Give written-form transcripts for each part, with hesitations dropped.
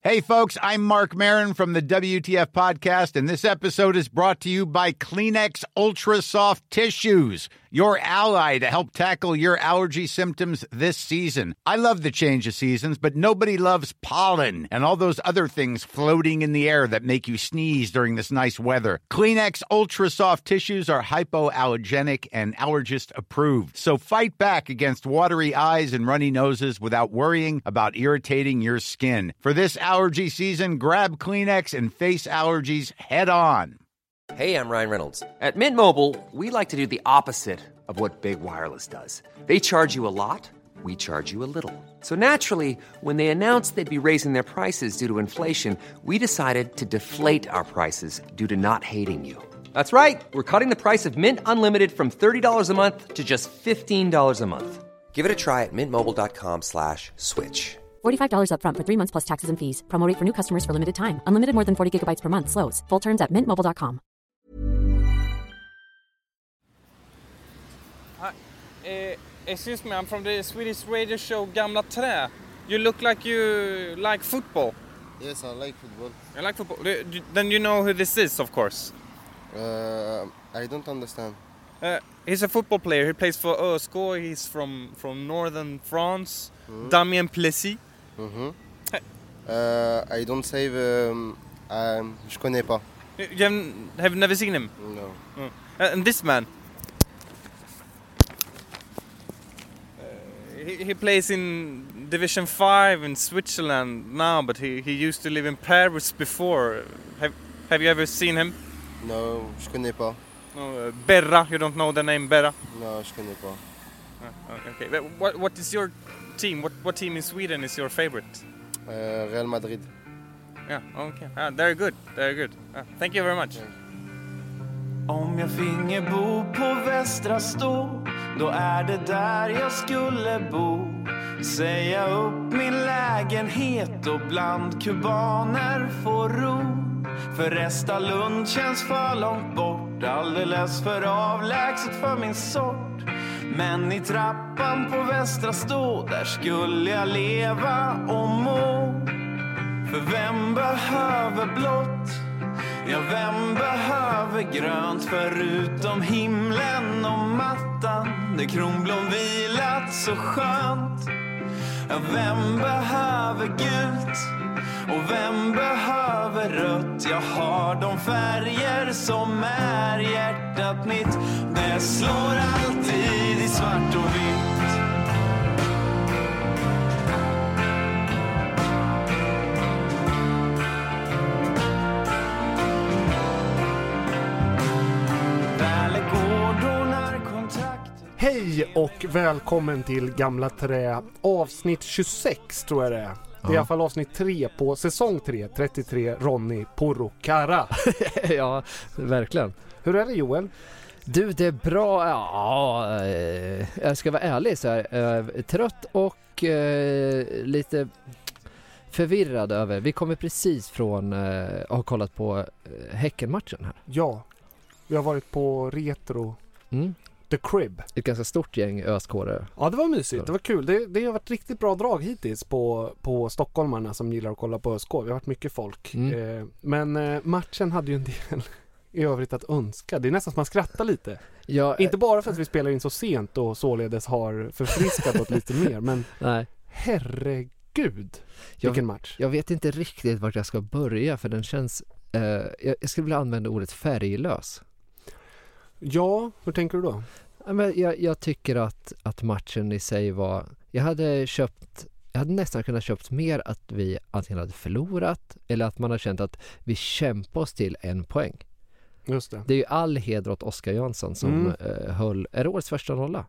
Hey, folks, I'm Mark Maron from the WTF Podcast, and this episode is brought to you by Kleenex Ultra Soft Tissues, your ally to help tackle your allergy symptoms this season. I love the change of seasons, but nobody loves pollen and all those other things floating in the air that make you sneeze during this nice weather. Kleenex Ultra Soft Tissues are hypoallergenic and allergist approved, so fight back against watery eyes and runny noses without worrying about irritating your skin. For this allergy season, grab Kleenex and face allergies head on. Hey, I'm Ryan Reynolds. At Mint Mobile, we like to do the opposite of what Big Wireless does. They charge you a lot, we charge you a little. So naturally, when they announced they'd be raising their prices due to inflation, we decided to deflate our prices due to not hating you. That's right. We're cutting the price of Mint Unlimited from $30 a month to just $15 a month. Give it a try at mintmobile.com/switch. $45 up front for 3 months plus taxes and fees. Promo rate for new customers for limited time. Unlimited more than 40 gigabytes per month. Slows full terms at mintmobile.com. Excuse me, I'm from the Swedish radio show Gamla Trä. You look like you like football. Yes, I like football. You like football? Then you know who this is, of course. I don't understand. He's a football player. He plays for Øsko. He's from northern France. Damien Plessis. I don't say je connais pas. You have never seen him? No. And this man? He plays in Division 5 in Switzerland now, but he used to live in Paris before. Have you ever seen him? No, je connais pas. No, Berra, you don't know the name Berra? No, je connais pas. Okay. What is your team? What team in Sweden is your favorite? Real Madrid. Yeah, okay. Very good. Thank you very much. Om jag finge bo på Västra Stå, då är det där jag skulle bo. Säga upp min lägenhet och bland kubaner få ro. För Restalund känns för långt bort, alldeles för avlägset för min sort. Men i trappan på Västra Stå, där skulle jag leva och må. För vem behöver blått? Ja, vem behöver grönt förutom himlen och mattan där kronblom vilat så skönt? Ja, vem behöver gult? Och vem behöver rött? Jag har de färger som är hjärtat mitt. Det slår alltid i svart och vitt. Hej och välkommen till Gamla Trä, avsnitt 26 tror jag det är. Det är i alla fall avsnitt 3 på säsong 3, 33, Ronny Porokara. Ja, verkligen. Hur är det, Joel? Du, det är bra. Ja, jag ska vara ärlig så här. Trött och lite förvirrad över. Vi kommer precis från att ha kollat på Häckenmatchen här. Ja, vi har varit på Retro. The Crib. Ett ganska stort gäng öskårare. Ja, det var mysigt. Det var kul. Det har varit riktigt bra drag hittills på stockholmarna som gillar att kolla på ÖSK. Vi har varit mycket folk. Men matchen hade ju en del i övrigt att önska. Det är nästan som man skrattar lite. Ja, inte bara för att vi spelar in så sent och således har förfriskat åt lite mer. Men nej. Herregud, vilken match. Jag vet inte riktigt vart jag ska börja för den känns... jag skulle vilja använda ordet färglös. Ja, hur tänker du då? Jag tycker att matchen i sig var... Jag hade nästan kunnat köpt mer att vi antingen hade förlorat eller att man har känt att vi kämpar oss till 1 poäng. Just det. Det är ju all heder åt Oskar Jansson som höll... Är det årets första nolla?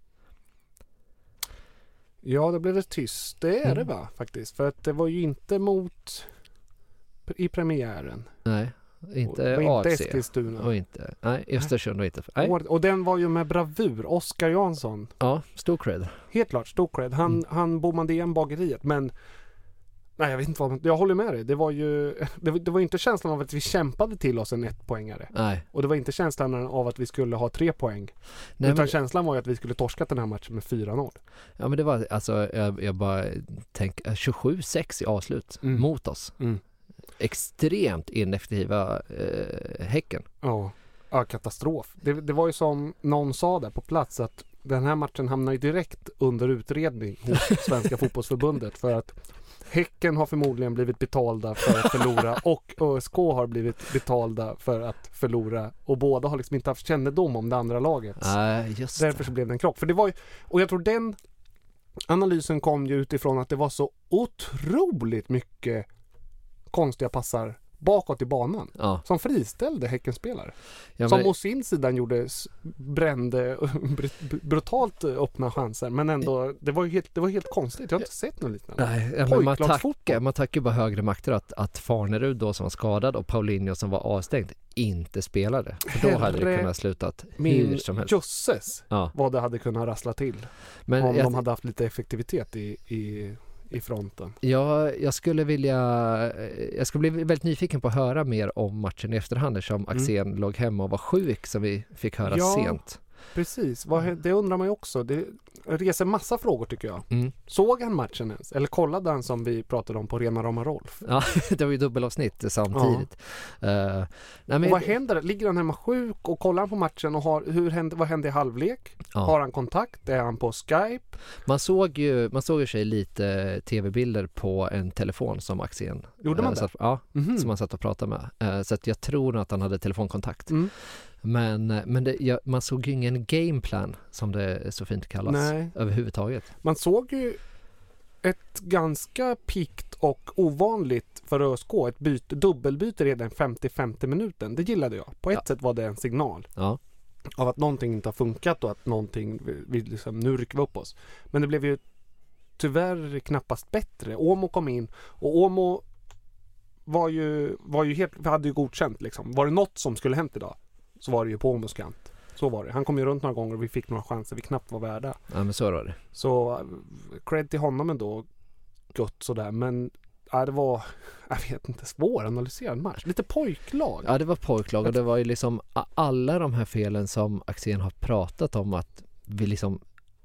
Ja, det blev det tyst. Det är det va, faktiskt. För att det var ju inte mot... i premiären. Nej. Inte AFC. Eskilstuna. Och inte. Nej, Östersund och inte. Nej. Och den var ju med bravur. Oskar Jansson. Ja, stor cred. Helt klart, stor cred. Han bommade igen bageriet. Men Nej, jag vet inte vad, jag håller med dig. Det var ju det var inte känslan av att vi kämpade till oss en 1-poängare. Nej. Och det var inte känslan av att vi skulle ha 3 poäng. Nej, utan men, känslan var ju att vi skulle torskat den här matchen med 4-0. ja, men det var alltså, jag bara tänker 27-6 i avslut mot oss. Extremt ineffektiva Häcken. Ja, katastrof. Det var ju som någon sa där på plats, att den här matchen hamnar ju direkt under utredning hos Svenska fotbollsförbundet, för att Häcken har förmodligen blivit betalda för att förlora och ÖSK har blivit betalda för att förlora, och båda har liksom inte haft kännedom om det andra laget. Just Därför så blev det en krock. För det var ju, och jag tror den analysen kom ju utifrån att det var så otroligt mycket konstiga passar bakåt i banan som friställde Häckenspelare. Som å sin sidan brände brutalt öppna chanser, men ändå det var helt konstigt. Jag har inte sett något liknande. Nej, men man tackar ju bara högre makter att Farnerud då som var skadad och Paulinho som var avstängd inte spelade. För då hade det kunnat slutat hur som helst. Jösses vad det hade kunnat rassla till. Men om de hade haft lite effektivitet i fronten. Ja, jag skulle bli väldigt nyfiken på att höra mer om matchen i efterhand, som Axén låg hemma och var sjuk, som vi fick höra sent. Precis, det undrar man ju också. Det reser massa frågor tycker jag. Såg han matchen ens? Eller kollade han som vi pratade om på Rena Rama Rolf? Ja, det var ju dubbelavsnitt samtidigt. Vad händer? Ligger han hemma sjuk och kollar han på matchen och vad händer i halvlek? Har han kontakt? Är han på Skype? Man såg ju sig lite tv-bilder på en telefon som Axén gjorde man det? Som han satt och pratade med. Så att jag tror att han hade telefonkontakt. Men man såg ju ingen gameplan, som det så fint kallas. Nej. Överhuvudtaget. Man såg ju ett ganska pikt och ovanligt för ÖSK, ett dubbelbyte redan 50-50 minuten. Det gillade jag. På ett sätt var det en signal av att någonting inte har funkat och att någonting vi liksom, nu rycker vi upp oss. Men det blev ju tyvärr knappast bättre. Åmo kom in och Åmo var ju helt, vi hade ju godkänt liksom. Var det något som skulle hänt idag så var det ju på Åmos kant. Så var det. Han kom ju runt några gånger och vi fick några chanser vi knappt var värda. Ja, men så var det. Så cred till honom ändå, gott sådär. Men det var, jag vet inte, svåranalyserad match. Lite pojklag. Ja, det var pojklag och det var ju liksom alla de här felen som Axén har pratat om, att vi liksom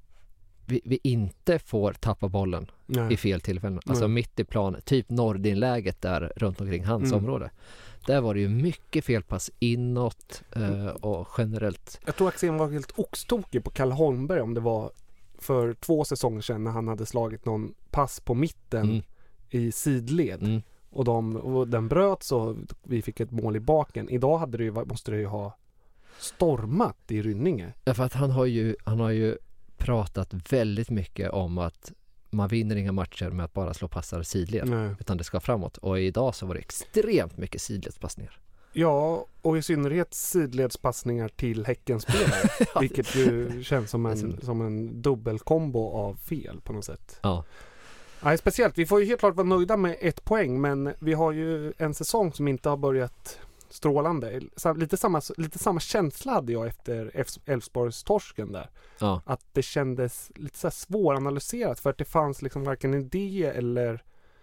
vi inte får tappa bollen i fel tillfällen. Alltså mitt i plan, typ Nordin-läget där runt omkring hans område. Där var det ju mycket felpass inåt och generellt. Jag tror Axén var helt oxtokig på Kalle Holmberg, om det var för 2 säsonger sedan när han hade slagit någon pass på mitten i sidled. Och den bröt så vi fick ett mål i baken. Idag måste det ju ha stormat i Rynninge. Ja, för att han har ju pratat väldigt mycket om att man vinner inga matcher med att bara slå passar sidled, utan det ska framåt. Och idag så var det extremt mycket sidledspassningar. Ja, och i synnerhet sidledspassningar till Häckenspelare, vilket ju känns som en dubbelkombo av fel på något sätt. Ja. Nej, speciellt. Vi får ju helt klart vara nöjda med 1 poäng, men vi har ju en säsong som inte har börjat strålande. Lite samma känsla hade jag efter Elfsborgs-torsken där. Ja. Att det kändes lite så här svåranalyserat, för att det fanns liksom varken idé eller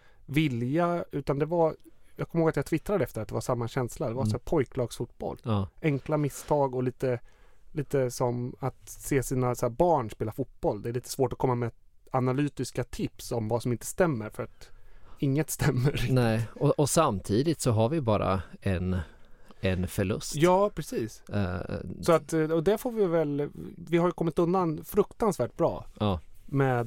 vilja, utan det var, jag kommer ihåg att jag twittrade efter att det var samma känsla. Det var så här pojklagsfotboll. Ja. Enkla misstag och lite som att se sina så här barn spela fotboll. Det är lite svårt att komma med analytiska tips om vad som inte stämmer, för att inget stämmer riktigt. Nej, och samtidigt så har vi bara en förlust. Ja, precis. Så att, och det får vi har ju kommit undan fruktansvärt bra med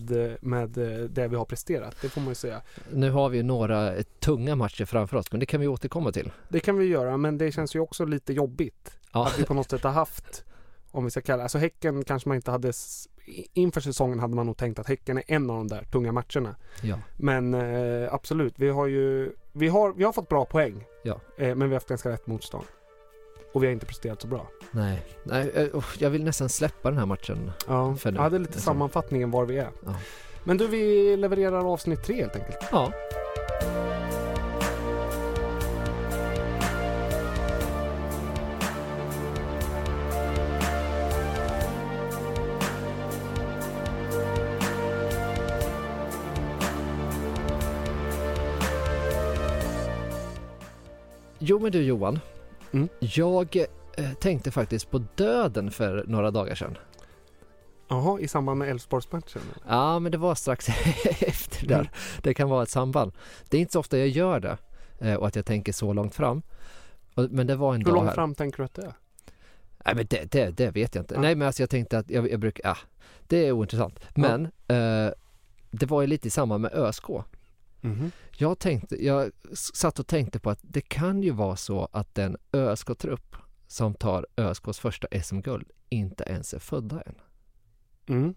det vi har presterat, det får man ju säga. Nu har vi några tunga matcher framför oss, men det kan vi återkomma till. Det kan vi göra, men det känns ju också lite jobbigt att vi på något sätt har haft, om vi ska kalla, alltså Häcken kanske man inte hade, inför säsongen hade man nog tänkt att Häcken är en av de där tunga matcherna. Ja. Men absolut, vi har fått bra poäng. Ja. Men vi har haft ganska rätt motstånd. Och vi har inte presterat så bra. Nej, jag vill nästan släppa den här matchen. Ja, för nu. Ja, det är lite sammanfattningen var vi är. Ja. Men du, vi levererar avsnitt 3 helt enkelt. Ja. Jo men du Johan, jag tänkte faktiskt på döden för några dagar sedan. Jaha, i samband med Elfsborgsmatchen? Ja, men det var strax efter där. Det kan vara ett samband. Det är inte så ofta jag gör det och att jag tänker så långt fram. Men det var en dag här. Hur långt fram tänker du att det är? Nej, men det vet jag inte. Nej, men alltså jag tänkte att jag brukar... det är ointressant. Men det var ju lite i samband med ÖSK. Mm-hmm. Jag satt och tänkte på att det kan ju vara så att den ÖSK-trupp som tar ÖSKs första SM-guld inte ens är födda än. Mm.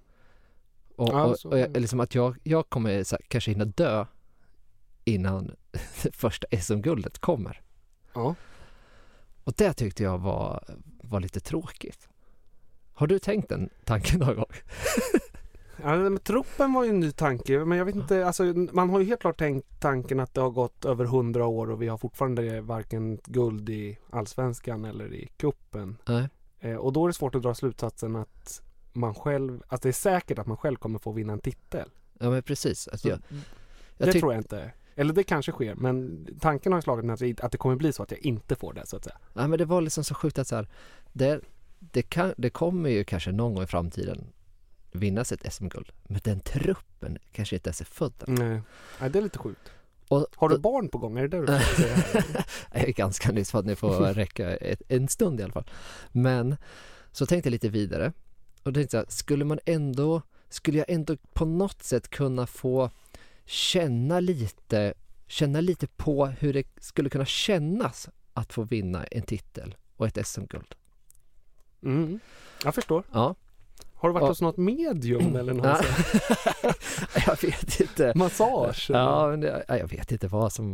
Och liksom att jag kommer så här, kanske hinna dö innan det första SM-guldet kommer. Ja. Och det tyckte jag var lite tråkigt. Har du tänkt den tanken någon gång? Ja, men truppen var ju en ny tanke, men jag vet inte, alltså, man har ju helt klart tänkt tanken att det har gått över 100 år och vi har fortfarande varken guld i Allsvenskan eller i cupen. Nej. Och då är det svårt att dra slutsatsen att man själv, att det är säkert att man själv kommer få vinna en titel. Ja, men precis. Alltså, det tror jag inte. Eller det kanske sker, men tanken har slagit mig att det kommer bli så att jag inte får det, så att säga. Ja, men det var liksom så sjukt att så här, det kommer ju kanske någon gång i framtiden vinnas ett SM-guld. Men den truppen kanske inte ens är född. Nej, det är lite sjukt. Har du barn på gång? Är det där du får säga? Jag är ganska nyss för att ni får räcka en stund i alla fall. Men så tänkte jag lite vidare. Och tänkte jag, skulle jag ändå på något sätt kunna få känna lite på hur det skulle kunna kännas att få vinna en titel och ett SM-guld. Mm. Jag förstår. Ja. Har du varit hos något medium eller något? Jag vet inte. Massage? Ja, men jag vet inte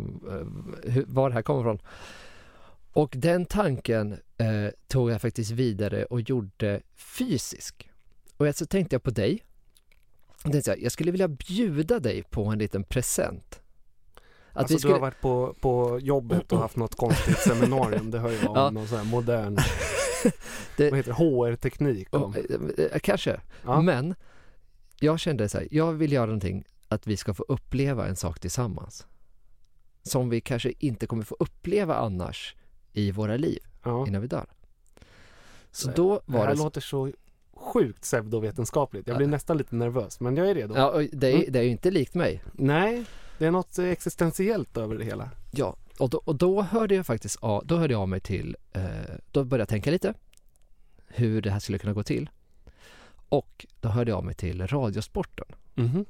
var det här kommer ifrån. Och den tanken tog jag faktiskt vidare och gjorde fysisk. Och så tänkte jag på dig. Jag skulle vilja bjuda dig på en liten present. Att du har varit på jobbet och haft något konstigt seminarium. Det hör ju om någon sån här modern vad heter det? HR-teknik. Kanske. Ja. Men jag kände så här, jag vill göra någonting att vi ska få uppleva en sak tillsammans. Som vi kanske inte kommer få uppleva annars i våra liv innan vi dör. Så då var det här låter så sjukt pseudovetenskapligt. Jag blir nästan lite nervös, men jag är redo. Ja, det är ju inte likt mig. Nej, det är något existentiellt över det hela. Ja, och då hörde jag faktiskt av mig till, då började jag tänka lite hur det här skulle kunna gå till. Och då hörde jag av mig till Radiosporten. Mm-hmm.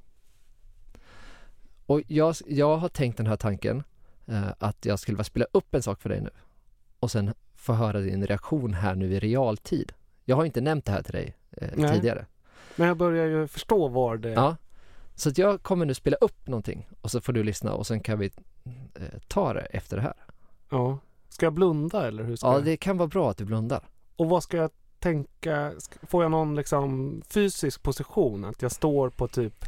Och jag har tänkt den här tanken att jag skulle spela upp en sak för dig nu. Och sen få höra din reaktion här nu i realtid. Jag har inte nämnt det här till dig tidigare. Men jag börjar ju förstå var det... Ja, så att jag kommer nu spela upp någonting. Och så får du lyssna och sen kan vi ta det efter det här. Ja. Ska jag blunda eller hur ska jag? Det kan vara bra att du blundar. Och vad ska jag tänka? Får jag någon liksom fysisk position? Att jag står på typ...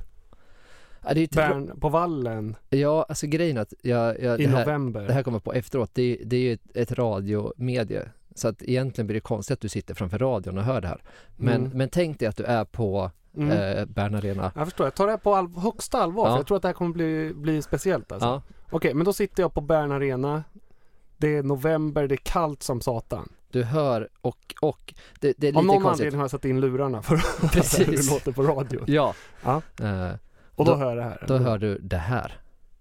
på vallen. Ja, alltså grejen att i november. Det här kommer på efteråt. Det är ju ett radiomedie. Så att egentligen blir det konstigt att du sitter framför radion och hör det här. Men tänk dig att du är på Bern Arena. Jag förstår, jag tar det här på högsta allvar. För jag tror att det här kommer bli speciellt alltså. Ja. Okej, men då sitter jag på Bern Arena. Det är november, det är kallt som satan. Du hör och det är lite konstigt. Om någon anledning har jag satt in lurarna för att höra hur det låter på radio. Ja. Och då hör jag det här. Då hör du det här.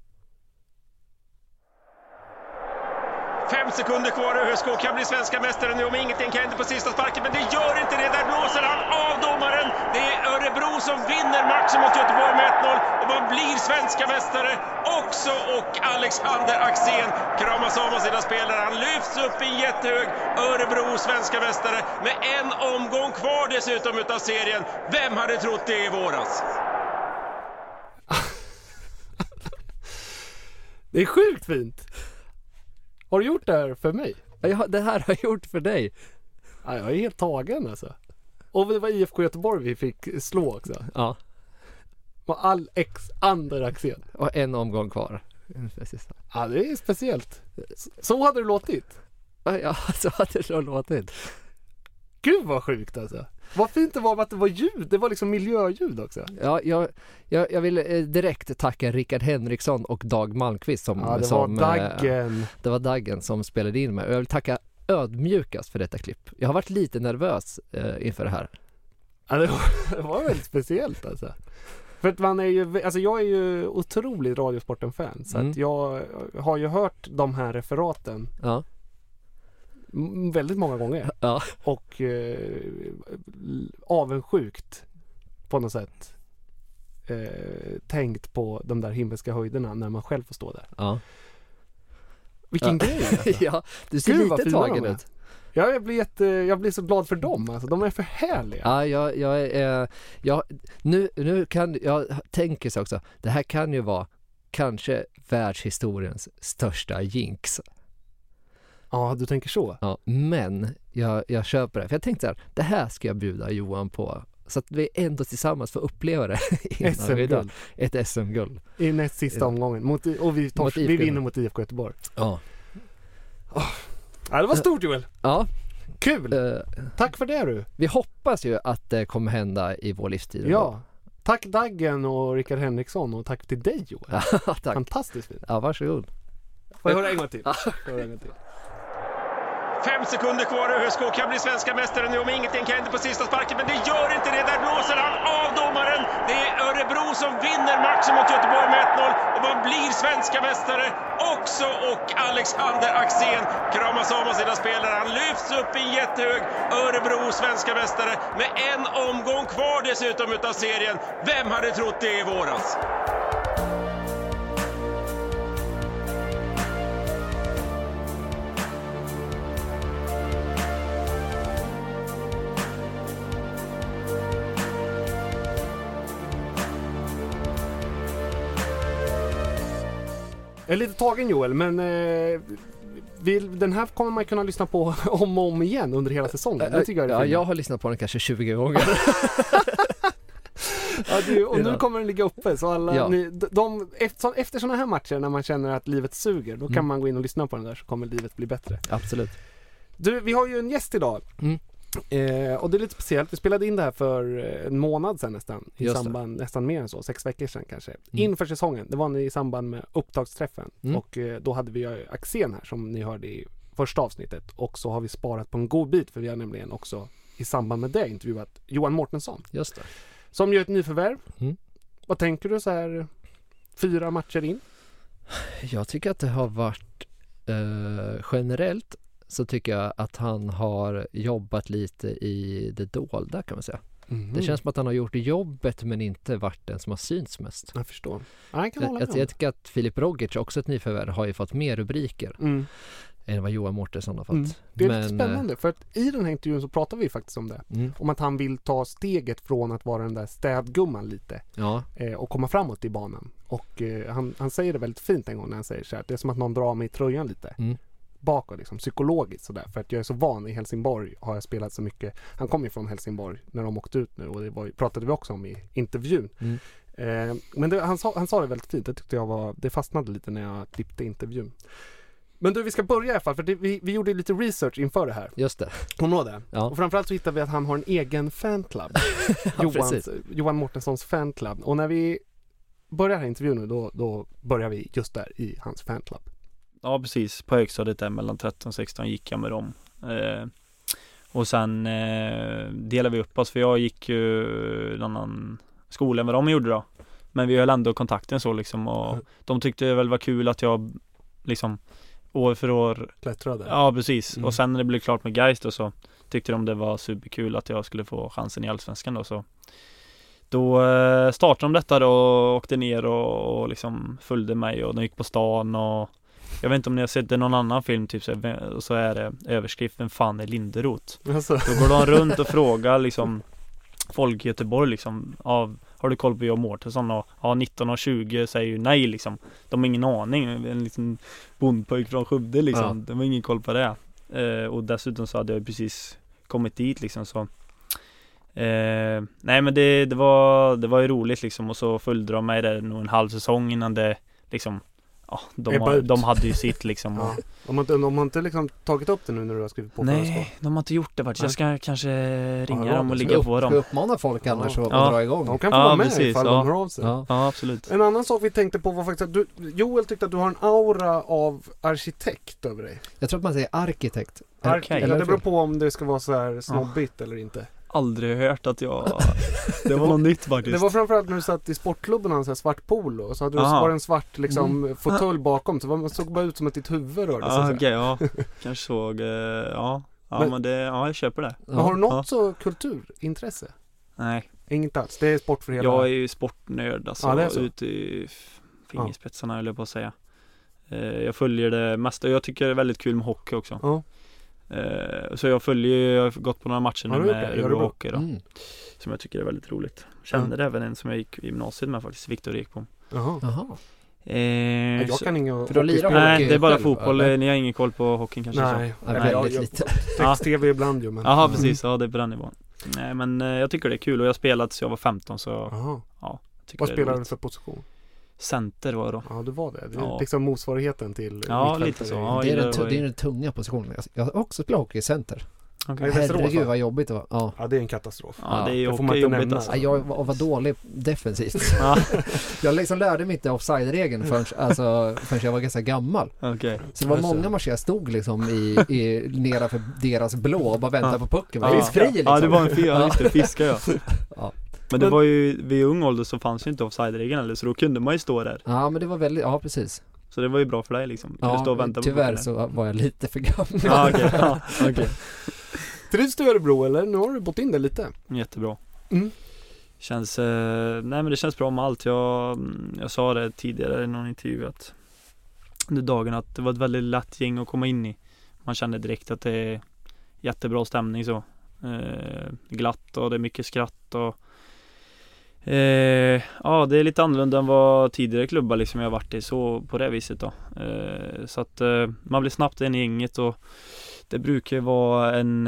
5 sekunder kvar och ÖSK kan bli svenska mästare nu om ingenting kan hända på sista sparken, men det gör inte det. Där blåser han av domaren. Det är Örebro som vinner matchen mot Göteborg med 1-0 och man blir svenska mästare också. Och Alexander Axén kramas av sina spelare. Han lyfts upp i en jättehög. Örebro svenska mästare med en omgång kvar dessutom utav serien. Vem hade trott det i våras? Det är sjukt fint. Har du gjort det här för mig? Ja, det här har jag gjort för dig. Ja, jag är helt tagen alltså. Och det var IFK Göteborg vi fick slå också. Ja. Och Alexander Axén. Och en omgång kvar. Ja, det är speciellt. Så hade det låtit. Ja, så hade det låtit. Gud vad sjukt alltså. Vad fint det var att det var ljud. Det var liksom miljöljud också. Ja, jag vill direkt tacka Rickard Henriksson och Dag Malmqvist som det var Daggen som spelade in mig. Och jag vill tacka ödmjukast för detta klipp. Jag har varit lite nervös inför det här. Ja, det var väldigt speciellt alltså. För att man är ju, alltså jag är ju otroligt Radiosporten-fan. Så att jag har ju hört de här referaten väldigt många gånger. Ja. Och avundsjukt på något sätt tänkt på de där himmelska höjderna när man själv får stå där. Ja. Vilken grej alltså. Ja, du ser lite tagen ut. Ja, jag blir så glad för dem alltså. De är för härliga. Ja, nu kan jag tänker så också. Det här kan ju vara kanske världshistoriens största jinx. Ja, du tänker så. Ja, men jag köper det. För jag tänkte så här, det här ska jag bjuda Johan på. Så att vi ändå tillsammans får uppleva det SM-guld. Ett SM-guld. I näst sista omgången. Och vi vinner mot IFK Göteborg. Ja. Ja, det var stort Joel. Ja. Kul. Tack för det du. Vi hoppas ju att det kommer hända i vår livstid. Ja. Tack Daggen och Rickard Henriksson och tack till dig Joel. Ja, tack. Fantastiskt fint. Ja, varsågod. Får jag höra en gång till? 5 sekunder kvar och ÖSK kan bli svenska mästare nu om ingenting händer på sista sparken, men det gör inte det. Där blåser han av domaren. Det är Örebro som vinner matchen mot Göteborg med 1-0 och man blir svenska mästare också. Och Alexander Axén kramas av sina spelare. Han lyfts upp i jättehög. Örebro svenska mästare med en omgång kvar dessutom utav serien. Vem hade trott det i våras? Jag är lite tagen Joel, men den här kommer man kunna lyssna på om och om igen under hela säsongen. Det tycker jag är jag har lyssnat på den kanske 20 gånger. Och nu kommer den ligga uppe. Så alla, efter sådana här matcher när man känner att livet suger, då kan man gå in och lyssna på den där så kommer livet bli bättre. Absolut. Du, vi har ju en gäst idag. Och det är lite speciellt. Vi spelade in det här för en månad sedan nästan. I samband, nästan mer än så. 6 veckor sedan kanske. Inför säsongen. Det var i samband med upptagsträffen. Och då hade vi Axén här som ni hörde i första avsnittet. Och så har vi sparat på en god bit. För vi har nämligen också i samband med det intervjuat Johan Mårtensson. Just det. Som gör ett nyförvärv. Vad tänker du så här 4 matcher in? Jag tycker att det har varit generellt så tycker jag att han har jobbat lite i det dolda kan man säga. Det känns som att han har gjort jobbet men inte varit den som har synts mest. Jag förstår. Jag tycker att Filip Rogic, också ett nyförvärv, har ju fått mer rubriker än vad Johan Mårtensson har fått. Det är lite spännande för att i den här intervjun så pratar vi faktiskt om det. Om att han vill ta steget från att vara den där städgumman lite och komma framåt i banan. Och han säger det väldigt fint en gång när han säger så här, det är som att någon drar mig i tröjan lite. Bakåt liksom, psykologiskt sådär. För att jag är så van i Helsingborg har jag spelat så mycket. Han kom ju från Helsingborg när de åkte ut nu och det pratade vi också om i intervjun. Men han sa det väldigt fint. Det tyckte jag det fastnade lite när jag klippte intervjun. Men du, vi ska börja i alla fall för vi gjorde lite research inför det här. Just det. Område. Ja. Och framförallt så hittade vi att han har en egen fanclub. Johan Mårtenssons fanclub. Och när vi börjar här intervjun nu då börjar vi just där i hans fanclub. Ja, precis. På högstadiet där mellan 13 och 16 gick jag med dem. Och sen delade vi upp oss. För jag gick ju en annan skola än vad de gjorde då. Men vi höll ändå kontakten så liksom. Och de tyckte väl var kul att jag liksom år för år klättrade. Ja, precis. Och sen när det blev klart med Geist då, så tyckte de det var superkul att jag skulle få chansen i Allsvenskan då. Så då startade de detta då och åkte ner och liksom följde mig och de gick på stan och jag vet inte om ni har sett någon annan film typ så är det överskriften fan är Linderoth. Alltså. Då går de runt och frågar liksom folk i Göteborg liksom har du koll på Johan Mårtensson? Och 19 och 20 säger ju nej liksom. De har ingen aning. En liten bondpojk från Skövde liksom. Ja. De har ingen koll på det. Och dessutom så hade jag precis kommit dit liksom så. Nej men det var ju roligt liksom och så följde de mig där nog en halv säsong innan det liksom de hade ju sitt liksom. Ja. De har inte liksom tagit upp det nu när du har skrivit på? Nej, de har inte gjort det faktiskt. Jag ska kanske ringa dem och ligga på dem. Ska uppmana folk annars att dra igång. De kan få vara med precis, ifall de hör av sig. Ja, absolut. En annan sak vi tänkte på var faktiskt att Joel tyckte att du har en aura av arkitekt över dig. Jag tror att man säger arkitekt. Okay. Ja, det beror på om det ska vara så här snobbigt eller inte. Aldrig hört att jag... Det var något nytt faktiskt. Det var framförallt när du satt i sportklubben och en svart polo och så hade du bara en svart liksom fåtölj bakom, så man såg bara ut som att ditt huvud rörde sig. Okej, ja. Kanske såg, men det, jag köper det. Men har du något så kulturintresse? Nej. Inget alls, det är sport för hela... Jag är ju sportnörd alltså, ute i fingerspetsarna eller på att säga. Jag följer det mesta, jag tycker det är väldigt kul med hockey också. Ja. Så jag har gått på några matcher nu med Örebro Hockey då, som jag tycker är väldigt roligt. Känner även en som jag gick i gymnasiet med faktiskt, Viktor Ekbom. Jaha. Jag kan inga för hockey. Nej, det är bara fotboll. Ni har ingen koll på hockeyn kanske? Nej, väldigt lite. Text-tv ibland ju. Men... Jaha, precis. Ja, det är på den nivån. Nej, men jag tycker det är kul och jag har spelat så jag var 15 så... Ja, vad spelade du för position? Center var det då. Ja, det var det. Det är liksom motsvarigheten till... Ja, lite så. Ja, det är den tunga positionen. Jag har också spelat hockey i center. Okay. Herregud vad jobbigt det var. Ja, det är en katastrof. Ja, det är ju också jobbigt alltså. Jag var dålig defensivt. Jag liksom lärde mig inte offside-regeln förrän jag var ganska gammal. Okay. Så det var många matcher jag stod liksom nedanför deras blå och bara väntade på pucken. Fri, liksom. Ja, det var en fiska ja. Men det var ju, vid ung ålder så fanns ju inte offside-regeln eller, så då kunde man ju stå där. Ja, men det var väldigt, ja precis. Så det var ju bra för dig liksom. Ja, stå och vänta tyvärr på så var jag lite för gammal. Okej. Trivs du i Örebro eller? Nu har du bott in det lite. Jättebra. Känns, nej men det känns bra med allt. Jag sa det tidigare i någon intervju att under dagen att det var ett väldigt lätt gäng att komma in i. Man kände direkt att det är jättebra stämning så. Glatt och det är mycket skratt och ja, det är lite annorlunda än vad tidigare klubbar liksom jag har varit i så på det viset då. Så att man blir snabbt in i gänget och det brukar vara en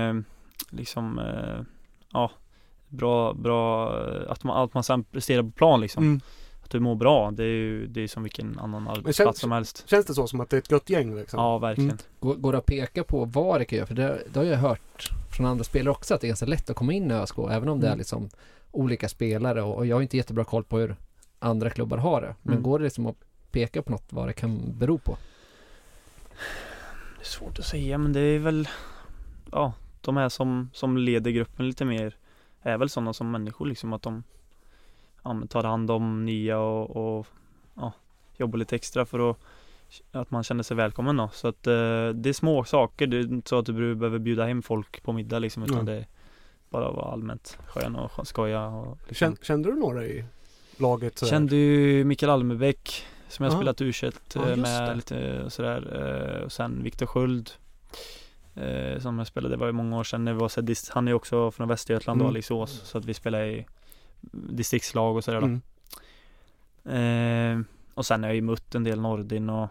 bra att man sen presterar på plan liksom. Att du mår bra, det är som vilken annan arbetsplats som helst. Känns det så som att det är ett gött gäng liksom? Ja, verkligen. Går det att peka på vad det kan göra? För det har jag hört från andra spelare också att det är ganska lätt att komma in i ÖSK även om det är liksom olika spelare och jag har inte jättebra koll på hur andra klubbar har det. Men går det liksom att peka på något vad det kan bero på? Det är svårt att säga, men det är väl de här som leder gruppen lite mer är väl sådana som människor liksom, att de tar hand om nya och jobbar lite extra för att man känner sig välkommen då. Så att det är små saker, det är inte så att du behöver bjuda hem folk på middag liksom, utan det är bara vara allmänt skön och skoja och liksom. Kände du några i laget? Kände ju Mikael Almebäck som jag spelat U21 med lite sådär, och sen Viktor Sköld som jag spelade, det var ju många år sedan. Han är också från Västergötland och Alingsås, så att vi spelade i distriktslag och sådär då. Och sen har jag ju mött en del Nordin och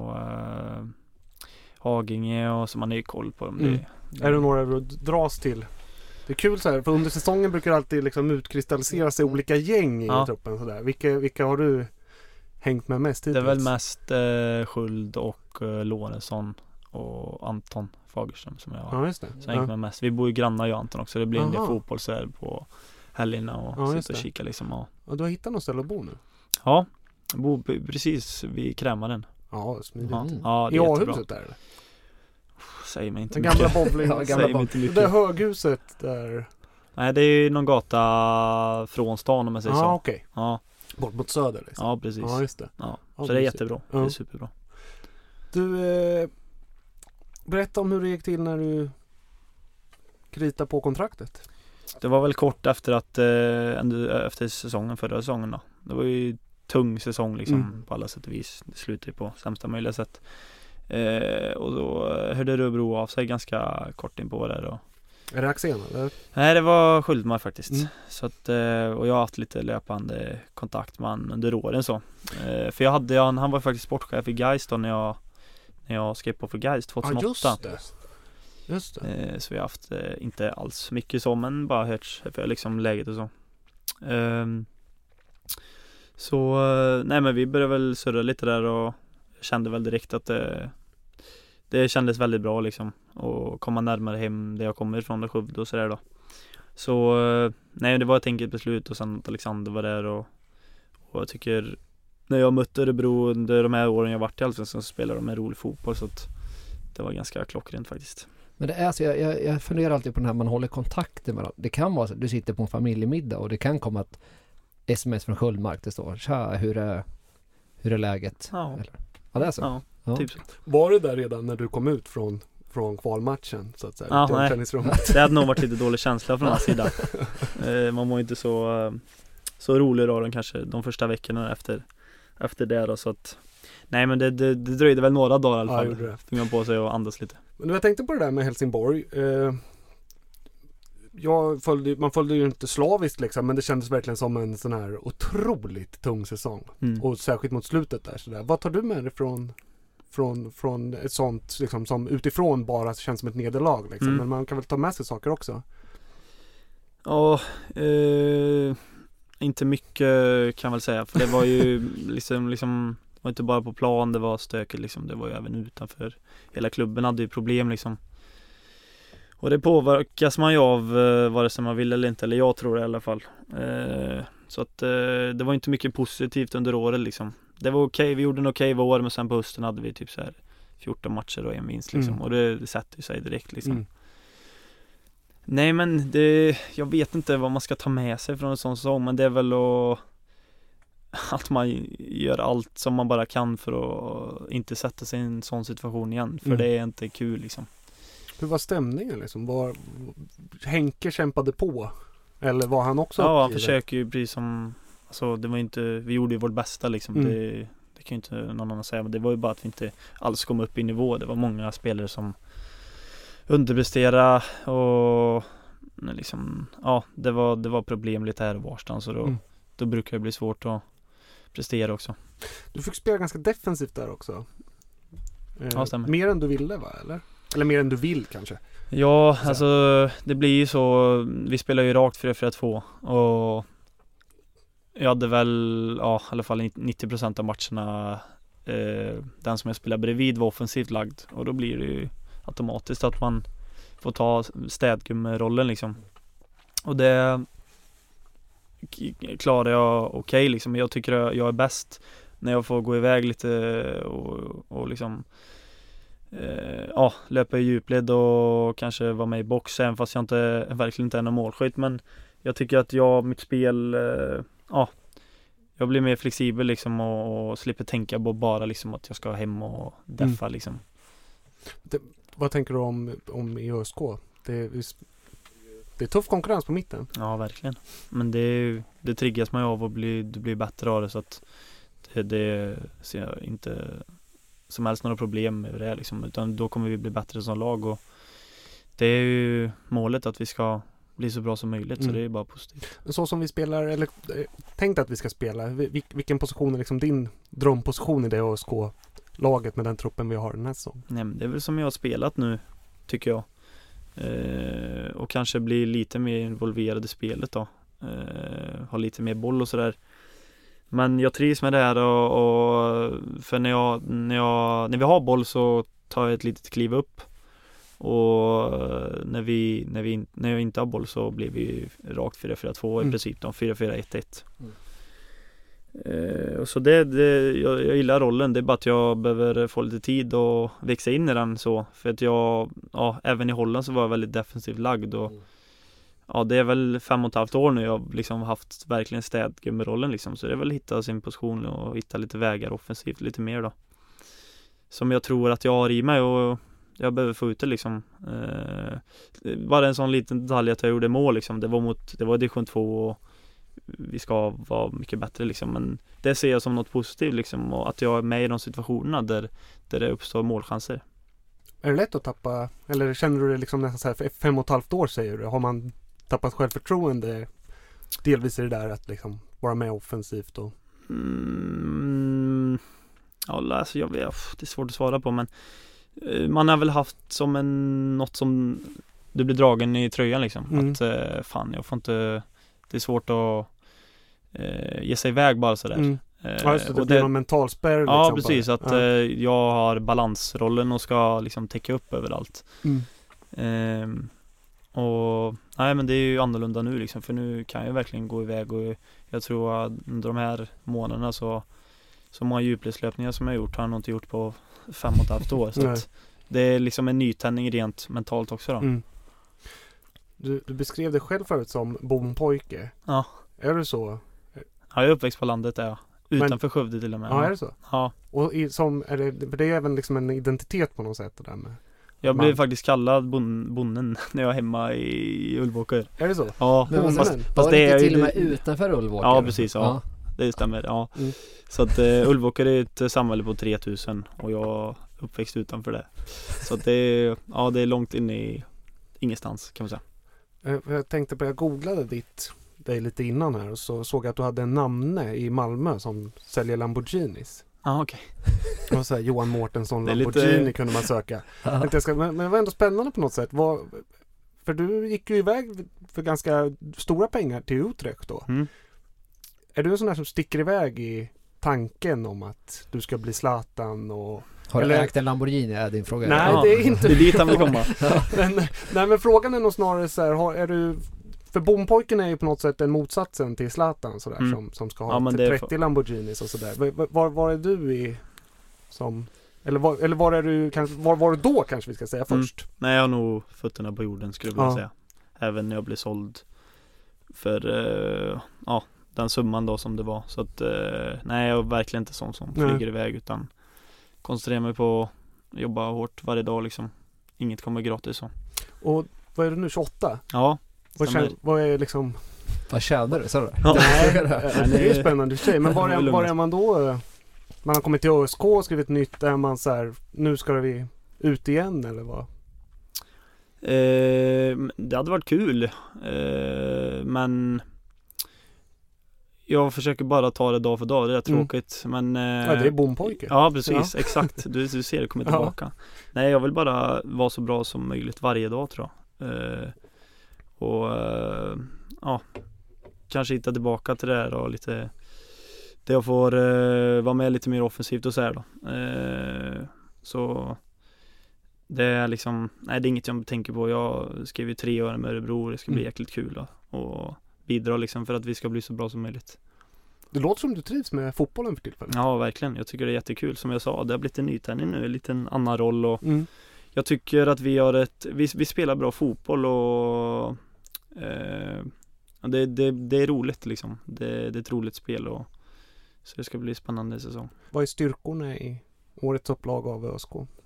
Haginge och så man är ju koll på dem. Är det några du dras till? Det är kul så här, för under säsongen brukar det alltid liksom utkristallisera sig olika gäng i truppen sådär. Vilka har du hängt med mest hittills? Det är väl mest Sköld och Lorentzon och Anton Fagerström som jag har hängt med mest. Vi bor ju grannar jag och Anton också. Det blir en del fotboll så här på helgerna och sitta och kika liksom. Och du har hittat något ställe att bo nu? Ja, jag bor precis vid Krämaren. Ja, smidigt. Ja, det i är A-huset där eller? Säg mig inte den mycket. Gamla bowling. Det där höghuset där. Nej, det är någon gata från stan om man säger så. Okej. Ja. Bort mot söder liksom. Ja, precis. Ja, just det. Ja. Så det är jättebra. Det är superbra. Du, berätta om hur det gick till när du kritade på kontraktet. Det var väl kort efter att efter säsongen, förra säsongen då. Det var ju tung säsong liksom på alla sätt och vis. Det slutade på sämsta möjliga sätt. Och då hörde Örebro av sig ganska kort in på det då. Är det Axén eller? Nej, det var Sköldmar faktiskt. Så att, och jag har haft lite löpande kontakt med han under åren så. För han var faktiskt sportchef i Gais då när jag skrev på för Gais 2008. Just det. Så vi har haft inte alls mycket så, men bara hört för liksom läget och så. Så nej, men vi började väl surra lite där och kände väl direkt att det kändes väldigt bra liksom, och komma närmare hem där jag kommer ifrån, Skövde och sådär då. Så nej, det var ett enkelt beslut, och sen att Alexander var där, och jag tycker när jag mötte Örebro under de här åren jag varit i Allsvenskan så spelade de en rolig fotboll, så att det var ganska klockrent faktiskt. Men det är så, jag funderar alltid på den här, man håller kontakten med. Det kan vara så att du sitter på en familjemiddag och det kan komma ett sms från Sköldmark, det står tja, hur är läget? Ja. Eller? Ja, det är så. Ja, typ så. Var det där redan när du kom ut från kvalmatchen så att säga? Ja, nej. Det hade nog varit lite dålig känsla från hans sida. Man var inte så rolig då, kanske de första veckorna efter det då, så att nej, men det dröjde väl några dagar i alla fall. Ja, fick man på sig och andas lite. Men jag tänkte på det där med Helsingborg. Man följde ju inte slaviskt liksom, men det kändes verkligen som en sån här otroligt tung säsong. Och särskilt mot slutet där. Sådär. Vad tar du med dig från ett sånt liksom, som utifrån bara känns som ett nederlag liksom. Men man kan väl ta med sig saker också? Ja, inte mycket kan jag väl säga, för det var ju liksom det var inte bara på plan, det var stökigt liksom, det var ju även utanför. Hela klubben hade ju problem liksom. Och det påverkas man ju av vare sig man vill eller inte, eller jag tror det i alla fall. Så att det var inte mycket positivt under året liksom. Det var okej, vi gjorde en okej vår, men sen på hösten hade vi typ så här 14 matcher och en vinst liksom. Och det sätter sig direkt liksom. Nej, men jag vet inte vad man ska ta med sig från en sån säsong, men det är väl att man gör allt som man bara kan för att inte sätta sig i en sån situation igen, för det är inte kul liksom. Hur var stämningen liksom? Var Henke kämpade på? Eller var han också Ja, han försöker ju precis som, alltså det var inte, vi gjorde ju vårt bästa liksom. Det kan ju inte någon annan säga, men det var ju bara att vi inte alls kom upp i nivå. Det var många spelare som underpresterade, och liksom, ja, det var problem lite här och varstans, så då brukar det bli svårt att prestera också. Du fick spela ganska defensivt där också. Ja, stämmer. Mer än du ville, va? Eller mer än du vill kanske? Ja, alltså det blir ju så. Vi spelar ju rakt 4-4-2, och jag hade väl, ja, i alla fall 90% av matcherna den som jag spelar bredvid var offensivt lagd, och då blir det ju automatiskt att man får ta städgummerollen liksom. Och det klarar jag okej liksom. Jag tycker jag är bäst när jag får gå iväg lite och liksom löpa i djupled och kanske vara med i boxen, fast jag verkligen inte är någon målskytt, men jag tycker att mitt spel jag blir mer flexibel liksom, och slipper tänka på bara liksom att jag ska hem och deffa liksom. Vad tänker du om ÖSK? Det är tuff konkurrens på mitten. Ja, verkligen. Men det triggas man ju av, och du blir bättre av det, så att det ser jag inte som helst några problem med det liksom, utan då kommer vi bli bättre som lag, och det är ju målet att vi ska bli så bra som möjligt, så det är bara positivt. Så som vi spelar, eller tänkt att vi ska spela, vilken position är liksom din drömposition i det ÖSK-laget med den truppen vi har den här säsongen? Nej, men det är väl som jag har spelat nu, tycker jag. Och kanske bli lite mer involverad i spelet då. Ha lite mer boll och sådär. Men jag trivs med det här, och för när vi har boll så tar jag ett litet kliv upp, och när jag inte har boll så blir vi rakt 4-4-2 i princip då, 4-4-1-1. Och så jag gillar rollen, det är bara att jag behöver få lite tid och växa in i den, så för att även i Holland så var jag väldigt defensivt lagd, och det är väl 5,5 år nu jag har liksom haft verkligen städgummerollen liksom, så det är väl att hitta sin position och hitta lite vägar offensivt lite mer då, som jag tror att jag har i mig, och jag behöver få ut det liksom. Bara en sån liten detalj att jag gjorde mål liksom, det var division 2, och vi ska vara mycket bättre liksom, men det ser jag som något positivt liksom, och att jag är med i de situationerna där det uppstår målchanser. Är det lätt att tappa, eller känner du det liksom nästan så här, för 5,5 år säger du, har man tappat självförtroende delvis i det där att liksom vara med offensivt och alltså jag vet, det är svårt att svara på, men man har väl haft som något som du blir dragen i tröjan liksom, att fan, jag får inte, det är svårt att ge sig iväg bara sådär. Ja, just det blir någon mental spärr liksom. Ja, precis, att jag har balansrollen och ska liksom täcka upp överallt. Och nej, men det är ju annorlunda nu liksom, för nu kan jag verkligen gå iväg, och jag tror att under de här månaderna så många djupledslöpningar som jag gjort har jag nog inte gjort på 5,5 år, så att det är liksom en nytändning rent mentalt också då. Du beskrev dig själv förut som bompojke. Ja. Är du så? Ja, jag är uppväxt på landet där, utanför Skövde till och med. Ja, är det så? Ja. Och det är även liksom en identitet på något sätt det där med. Jag blev faktiskt kallad bonden när jag var hemma i Ulvåker. Är det så? Ja. Men fast det är till och med utanför Ulvåker. Ja, precis. Ja. Det stämmer. Ja. Så att Ulvåker är ett samhälle på 3000 och jag är uppväxt utanför det. Så att det är långt in i ingenstans, kan man säga. Jag tänkte på, jag googlade dig lite innan här och så såg jag att du hade en namne i Malmö som säljer Lamborghinis. Ja, okej. Det var så här, Johan Mårtensson Lamborghini kunde man söka. Men det var ändå spännande på något sätt. För du gick ju iväg för ganska stora pengar till Utrecht då. Är du en sån där som sticker iväg i tanken om att du ska bli Zlatan och... Har du ägt en Lamborghini är din fråga? Nej, det är inte... Det är dit han vill komma. men frågan är nog snarare så här, är du... För bompojken är ju på något sätt en motsatsen till Zlatan sådär, som ska ha 30 Lamborghinis och sådär. Var är du i som... Eller var är du kanske, var var du då kanske vi ska säga först? Nej, jag har nog fötterna på jorden skulle jag vilja säga. Även när jag blev såld för den summan då som det var. Så att nej, jag är verkligen inte sån som flyger iväg, utan koncentrerar mig på att jobba hårt varje dag liksom. Inget kommer gratis så. Och vad är du nu, 28? Ja. Vad är liksom... Vad tjänar du? Så ja. Det är spännande tjej. Men var är man då? Man har kommit till ÖSK och skrivit nytt. Är man så här, nu ska vi ut igen eller vad? Det hade varit kul. Men jag försöker bara ta det dag för dag. Det är tråkigt. Men, ja, det är bompojke. Ja, precis. Ja. Exakt. Du ser det kommer tillbaka. Nej, jag vill bara vara så bra som möjligt varje dag, tror jag. Kanske hitta tillbaka till det där och lite det jag får vara med lite mer offensivt och så här då. Så det är liksom, nej, det är inget jag tänker på. Jag skrev ju 3 år med Örebro, det ska bli jäkligt kul då, och bidra liksom för att vi ska bli så bra som möjligt. Det låter som du trivs med fotbollen för tillfället. Ja, verkligen. Jag tycker det är jättekul. Som jag sa, det har blivit en nytändning nu, en liten annan roll, och jag tycker att vi har vi spelar bra fotboll, och det är roligt liksom. Det är ett roligt spel, och så det ska bli spännande säsong. Vad är styrkorna i årets upplaga av ÖSK?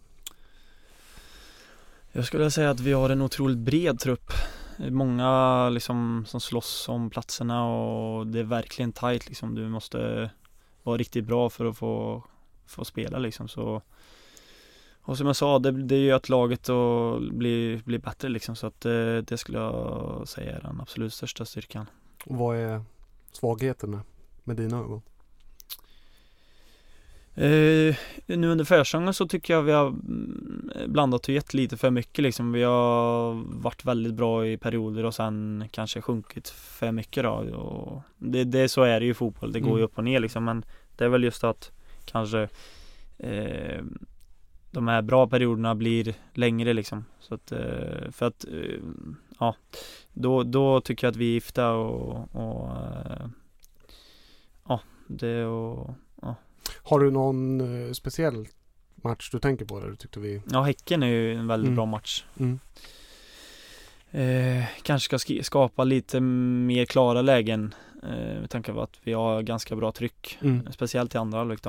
Jag skulle säga att vi har en otroligt bred trupp. Många liksom som slåss om platserna, och det är verkligen tajt liksom. Du måste vara riktigt bra för att få spela liksom. Så, och som jag sa, det gör att laget blir bättre liksom. Så att det skulle jag säga är den absolut största styrkan. Och vad är svagheterna med dina ögon? Nu under försäsongen så tycker jag vi har blandat och gett lite för mycket liksom. Vi har varit väldigt bra i perioder och sen kanske sjunkit för mycket då, och det så är det ju i fotboll, det går ju upp och ner liksom. Men det är väl just att kanske de här bra perioderna blir längre liksom. Så att för att då tycker jag att vi är gifta och Har du någon speciell match du tänker på där du tyckte vi... Ja, Häcken är ju en väldigt bra match. Kanske ska skapa lite mer klara lägen med tanke på att vi har ganska bra tryck, speciellt i andra halvlek då.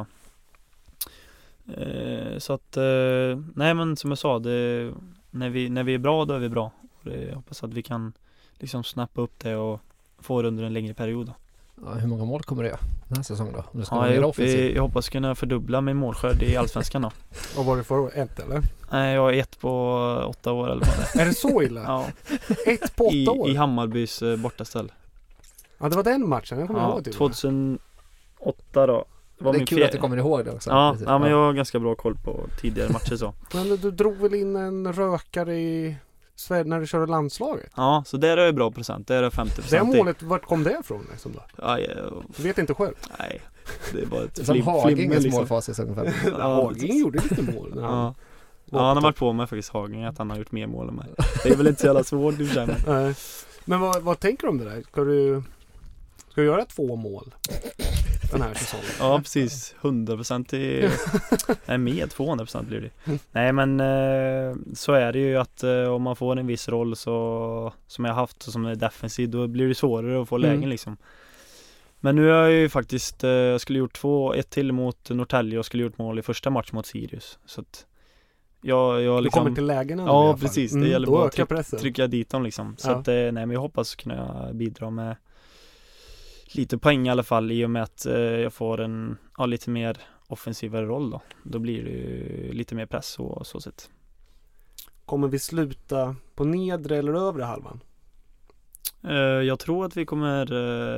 Så att nej, men som jag sa, när vi är bra, då är vi bra. Jag hoppas att vi kan liksom snappa upp det och få det under en längre period då. Ja, hur många mål kommer det den här säsongen då? Om det ska jag hoppas kunna fördubbla min målskörd i Allsvenskan då. Och var det för 1 eller? Nej, jag är 1 på 8 år eller vad det är. Är det så illa? Ja. 1 på 8 år? I Hammarbys bortaställ. Ja, det var den matchen, jag kommer ihåg det. 2008 då. Det är kul att du kommer ihåg det också. Ja, men jag har ganska bra koll på tidigare matcher så. Men du drog väl in en rökare i när du körde landslaget? Ja, så där är det bra procent. Där är 50%. Det målet, vart kom det ifrån liksom då? Ja, du vet inte själv? Nej, det är bara ett som Hagingens liksom. målfas i säsong 5. Haging gjorde lite mål. Ja, han har varit på med faktiskt Haging att han har gjort mer mål än mig. Det är väl inte så jävla svårt du känner. Men vad tänker du om det där? Ska du göra 2 mål den här säsongen? Ja, precis. 100% nej, med 200% blir det. Nej, men så är det ju att om man får en viss roll så, som jag har haft och som är defensiv, då blir det svårare att få lägen liksom. Men nu har jag ju faktiskt, jag skulle gjort 1 till mot Norrtälje och skulle gjort mål i första match mot Sirius. Så att jag liksom, du kommer till lägena nu. Ja, precis. Det gäller bara att trycka dit dem liksom. Så att, nej, men jag hoppas kunna bidra med lite poäng i alla fall, i och med att jag får en lite mer offensivare roll då. Då blir det lite mer press och så sätt. Kommer vi sluta på nedre eller övre halvan? Jag tror att vi kommer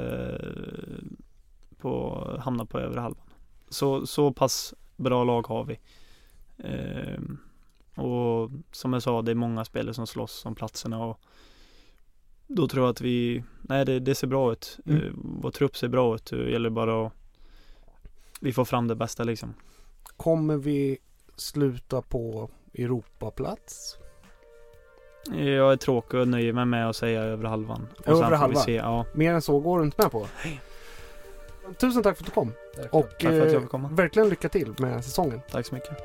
hamna på övre halvan. Så pass bra lag har vi. Och som jag sa, det är många spelare som slåss om platserna, och då tror jag att det ser bra ut. Vår trupp ser bra ut. Det gäller bara att vi får fram det bästa liksom. Kommer vi sluta på Europaplats? Jag är tråkig och nöjer mig med att säga över halvan. Över halvan? Mer än så går du inte med på? Nej. Tusen tack för att du kom. Och tack för att jag fick komma. Verkligen lycka till med säsongen. Tack så mycket.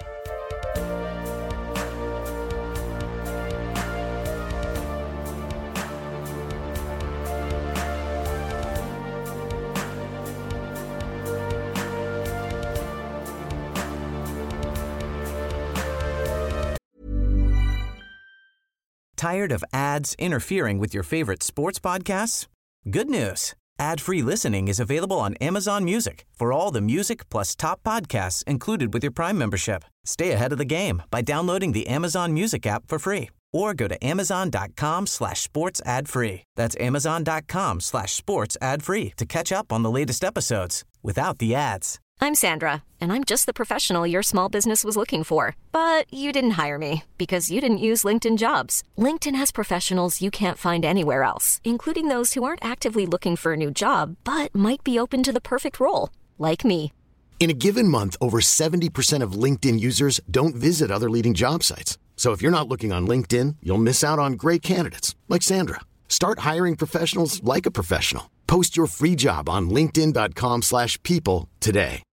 Tired of ads interfering with your favorite sports podcasts? Good news. Ad-free listening is available on Amazon Music for all the music plus top podcasts included with your Prime membership. Stay ahead of the game by downloading the Amazon Music app for free or go to amazon.com/sports ad free. That's amazon.com/sports ad free to catch up on the latest episodes without the ads. I'm Sandra, and I'm just the professional your small business was looking for. But you didn't hire me because you didn't use LinkedIn Jobs. LinkedIn has professionals you can't find anywhere else, including those who aren't actively looking for a new job, but might be open to the perfect role, like me. In a given month, over 70% of LinkedIn users don't visit other leading job sites. So if you're not looking on LinkedIn, you'll miss out on great candidates, like Sandra. Start hiring professionals like a professional. Post your free job on linkedin.com/people today.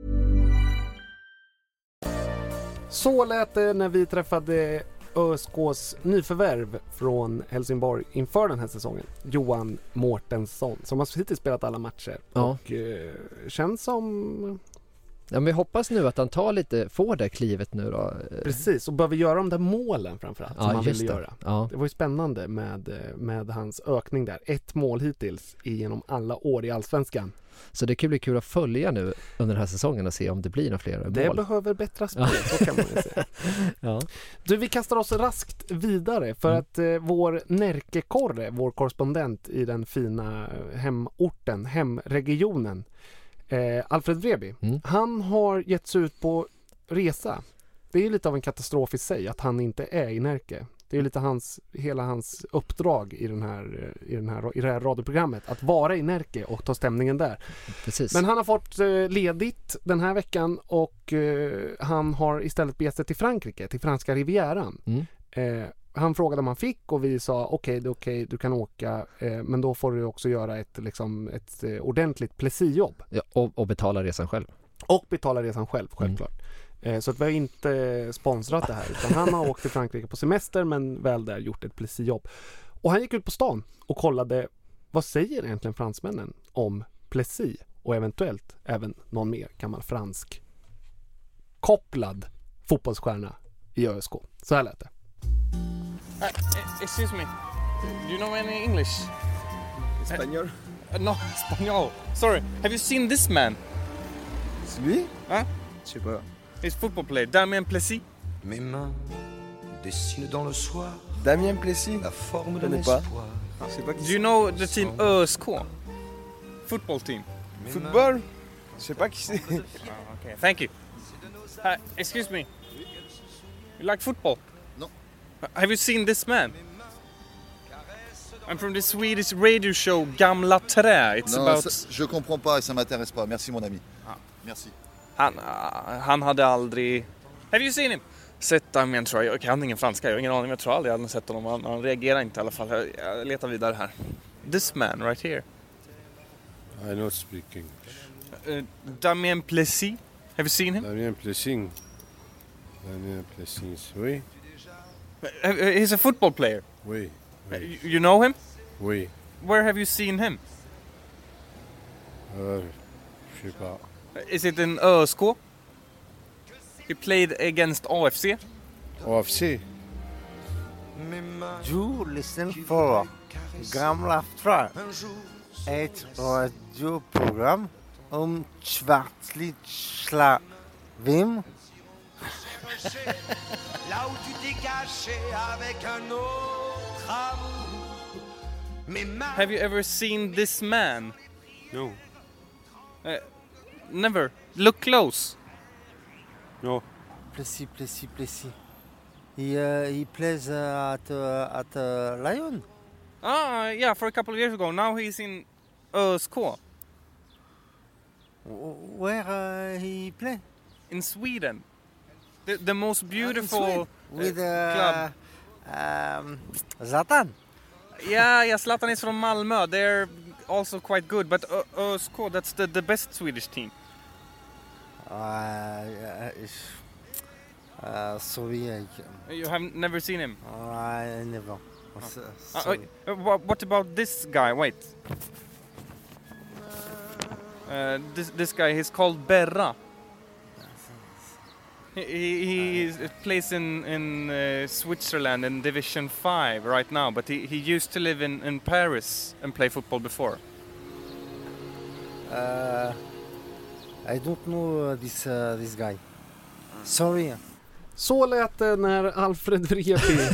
Så lät det när vi träffade ÖSKs nyförvärv från Helsingborg inför den här säsongen. Johan Mårtensson, som har hittills spelat alla matcher. Ja. Och känns som... Ja, men vi hoppas nu att han får det klivet nu då. Precis, och behöver göra de där målen framförallt som han ville göra. Ja. Det var ju spännande med hans ökning där. 1 mål hittills genom alla år i Allsvenskan. Så det kan bli kul att följa nu under den här säsongen och se om det blir några fler mål. Det behöver bättras på, så kan man ju säga. Ja. Du, vi kastar oss raskt vidare för att vår Närke Korre, vår korrespondent i den fina hemregionen, Alfred Vreby, han har gett sig ut på resa. Det är ju lite av en katastrof i sig att han inte är i Närke. Det är lite hela hans uppdrag i det här radioprogrammet, att vara i Närke och ta stämningen där. Precis. Men han har fått ledigt den här veckan och han har istället begett sig till Frankrike, till franska Rivieran. Han frågade om han fick och vi sa okej, du kan åka, men då får du också göra ett ordentligt plessis-jobb. Ja, och betala resan själv. Och betala resan själv, självklart. Så att vi har inte sponsrat det här, utan han har åkt till Frankrike på semester men väl där gjort ett plessis-jobb. Och han gick ut på stan och kollade, vad säger egentligen fransmännen om plessis och eventuellt även någon mer gammal fransk kopplad fotbollsstjärna i ÖSK. Så här lät det. Excuse me, do you know any English? Espagnol? No, Espanol. Sorry, have you seen this man? Lui? Hein? Je sais pas. He's football player, Damien Plessis. Mes mains dessinent dans le soir. Damien Plessis? La forme de l'espoir. l'espoir. Je sais pas qui Do you know the team ÖSK? Football team. Football? Je sais pas qui c'est. Okay, thank you. Excuse me. You like football? Non. Have you seen this man? I'm from the Swedish radio show Gamla Trä. It's non, about... je comprends pas et ça m'intéresse pas. Merci mon ami. Merci. Han hade aldrig... Have you seen him? Sett honom, tror jag. Jag kan ingen franska, jag har ingen aning, men jag tror aldrig jag hade sett honom. Han reagerar inte i alla fall. Jag letar vidare här. This man right here. I don't speak English. Damien Plessis. Have you seen him? Damien Plessis, oui. He's a football player. Oui. You know him? Oui. Where have you seen him? Je sais pas. Is it in ÖSK? He played against AFC. AFC? Du lyssnar på Gamla Trä. Ett radioprogram om Schwarzlichtschla. Vem? Là où tu t'es caché avec un autre amour. Have you ever seen this man? No. Never. Look close. No. Plessis. He plays at Lyon. Yeah, for a couple of years ago. Now he's in ÖSK. Where he play? In Sweden. The most beautiful with club. Zlatan. Yeah, Zlatan is from Malmö. They're also quite good, but ÖSK, that's the best Swedish team. Sorry. You have never seen him? I never. What about this guy? Wait. This guy, he's called Berra. He plays in Switzerland in Division 5 right now, but he used to live in Paris and play football before. I don't know this guy. Sorry. Så lät det när Alfred Vrepi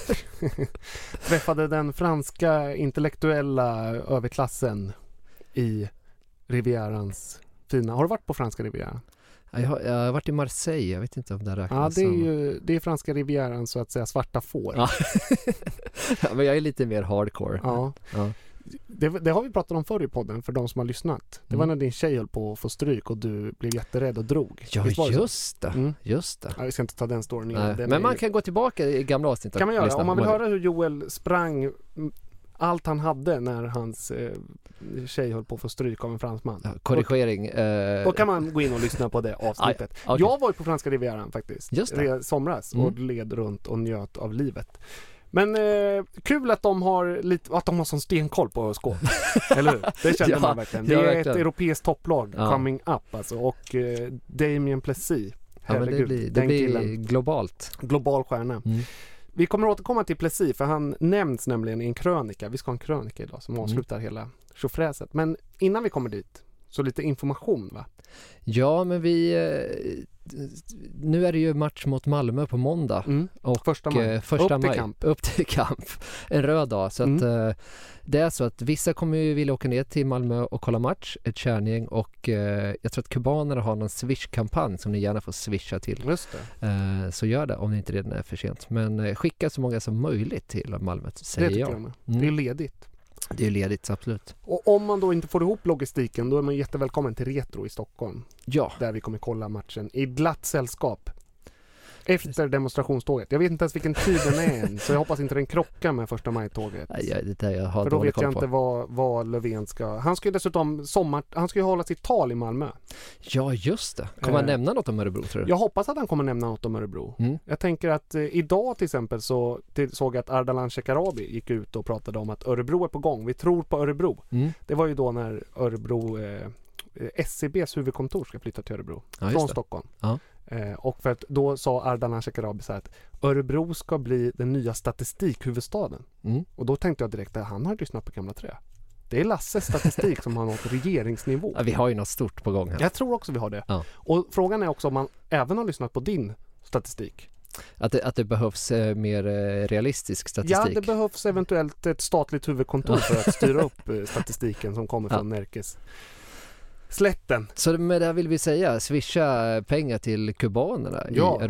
träffade den franska intellektuella överklassen i Rivierans fina... Har du varit på franska Rivieran? Jag har varit i Marseille, jag vet inte om det räknas. Ja, det är franska Rivieran, så att säga, svarta får. Ja. Ja, men jag är lite mer hardcore. Ja. Det har vi pratat om förr i podden för de som har lyssnat. Det var när din tjej höll på att få stryk och du blev jätterädd och drog. Ja, just det. Just det. Ja, vi ska inte ta den storyn. Men man kan gå tillbaka i gamla avsnitt. Kan man göra. Om man vill höra hur Joel sprang allt han hade när hans tjej höll på att få stryk av en fransman. Ja, korrigering. Då kan man gå in och lyssna på det avsnittet. Okay. Jag var ju på franska Rivieran faktiskt. Just det. Somras och led runt och njöt av livet. Men kul att de har sån stenkoll på ÖSK. Eller hur? Det kände man verkligen. Det är ett europeiskt topplag coming up alltså. Och Damien Plessis. Ja, men det blir globalt. Global stjärna. Vi kommer återkomma till Plessis för han nämns nämligen i en krönika. Vi ska ha en krönika idag som avslutar hela tjofräset. Men innan vi kommer dit så lite information, va? Ja, men nu är det ju match mot Malmö på måndag. Och första maj. Upp till kamp. En röd dag. Så att det är så att vissa kommer ju vilja åka ner till Malmö och kolla match. Ett kärngäng. Och jag tror att kubanerna har någon Swish-kampanj som ni gärna får swisha till. Just det. Så gör det om det inte redan är för sent. Men skicka så många som möjligt till Malmö, säger jag. Det är ledigt. Det är ledigt, absolut. Och om man då inte får ihop logistiken, då är man jättevälkommen till Retro i Stockholm. Ja. Där vi kommer kolla matchen i glatt sällskap. Efter demonstrationståget. Jag vet inte ens vilken tid den är än, så jag hoppas inte den krockar med första maj-tåget. För då vet jag inte vad Löfven ska... Han ska ju dessutom han ska ju hålla sitt tal i Malmö. Ja, just det. Kommer han nämna något om Örebro, tror du? Jag hoppas att han kommer nämna något om Örebro. Jag tänker att idag till exempel så såg jag att Ardalan Shekarabi gick ut och pratade om att Örebro är på gång. Vi tror på Örebro. Det var ju då när Örebro... SCBs huvudkontor ska flytta till Örebro från Stockholm. Ja. Och för att då sa Ardalan Shekarabi så här att Örebro ska bli den nya statistikhuvudstaden. Och då tänkte jag direkt att han har lyssnat på Gamla Trä. Det är Lasses statistik som har nått regeringsnivå. Ja, vi har ju något stort på gång här. Jag tror också vi har det. Ja. Och frågan är också om man även har lyssnat på din statistik. Att det behövs mer realistisk statistik. Ja, det behövs eventuellt ett statligt huvudkontor för att styra upp statistiken som kommer från Närkes slätten. Så med det vill vi säga, swisha pengar till kubanerna i Örebro.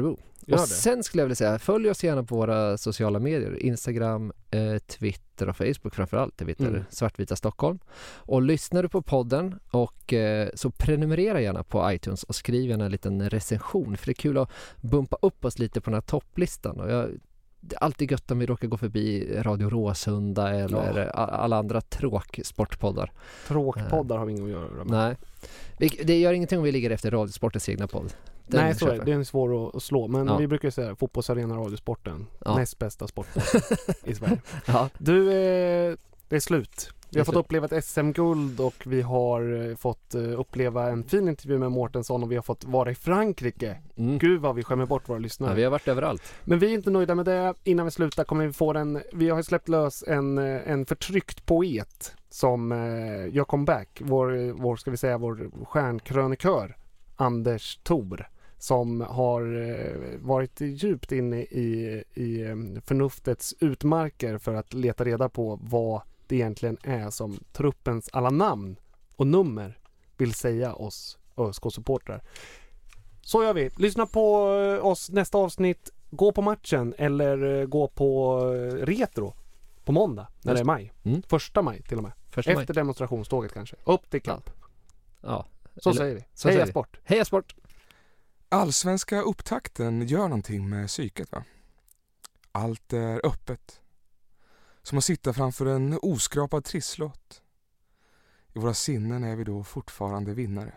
Gör Och det. sen skulle jag vilja säga, följ oss gärna på våra sociala medier. Instagram, Twitter och Facebook framförallt. Twitter, Svartvita Stockholm. Och lyssnar du på podden och så prenumerera gärna på iTunes och skriv gärna en liten recension. För det är kul att bumpa upp oss lite på den här topplistan. Och det är alltid gött om vi råkar gå förbi Radio Råsunda eller alla andra tråksportpoddar. Tråkpoddar har vi inget att göra med. Nej. Det gör ingenting om vi ligger efter Radiosportens egna podd. Nej, så är det. Det är svår att slå. Men vi brukar säga fotbollsarena Radiosporten. Näst bästa sporten i Sverige. Du, det är slut. Vi har fått uppleva ett SM-guld och vi har fått uppleva en fin intervju med Mårtensson och vi har fått vara i Frankrike. Gud vad vi skämmer bort våra lyssnare. Ja, vi har varit överallt. Men vi är inte nöjda med det. Innan vi slutar kommer vi få vi har släppt lös en förtryckt poet som gör comeback. Vår ska vi säga, vår stjärnkrönikör Anders Thor, som har varit djupt inne i förnuftets utmarker för att leta reda på vad det egentligen är som truppens alla namn och nummer vill säga oss ÖSK-supportrar. Så gör vi. Lyssna på oss nästa avsnitt. Gå på matchen eller gå på retro på måndag när det är maj. 1 maj till och med. Efter demonstrationståget kanske. Upp till kamp. Ja. Så säger vi. Heja sport. Heja sport. Allsvenska upptakten gör någonting med psyket, va? Allt är öppet. Som att sitta framför en oskrapad trisslott. I våra sinnen är vi då fortfarande vinnare.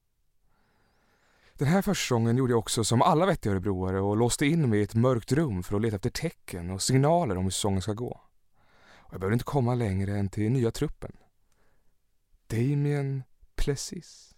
Den här försäsongen gjorde jag också som alla vettiga örebroare och låste in mig i ett mörkt rum för att leta efter tecken och signaler om hur säsongen ska gå. Och jag behöver inte komma längre än till nya truppen. Damien Plessis.